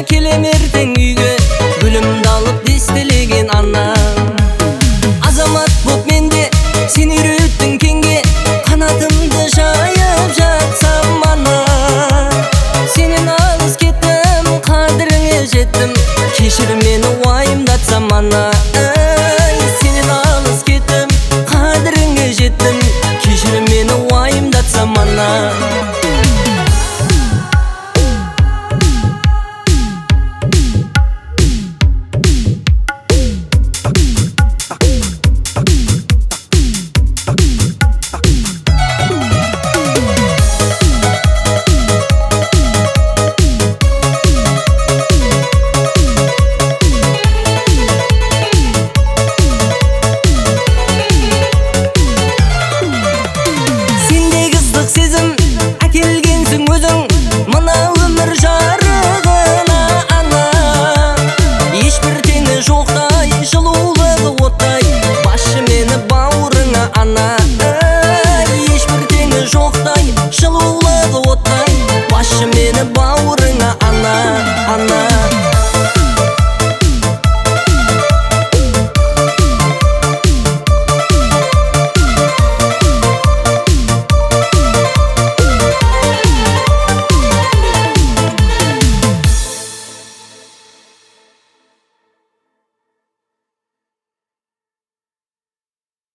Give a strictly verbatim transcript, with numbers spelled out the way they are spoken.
келем ертең үйге, гүлімді алып дестелеген анам. Азамат боп менде сен үйреттің кеңге, қанатымды жайып жатсам ана. Сенен алыс кеттім, қадіріңе жеттім, кешір мені уайымдатсам ана. Сенен алыс кеттім, қадіріңе жеттім, кешір мені уайымдатсам ана. Сезім әкелгенсің өзің, мына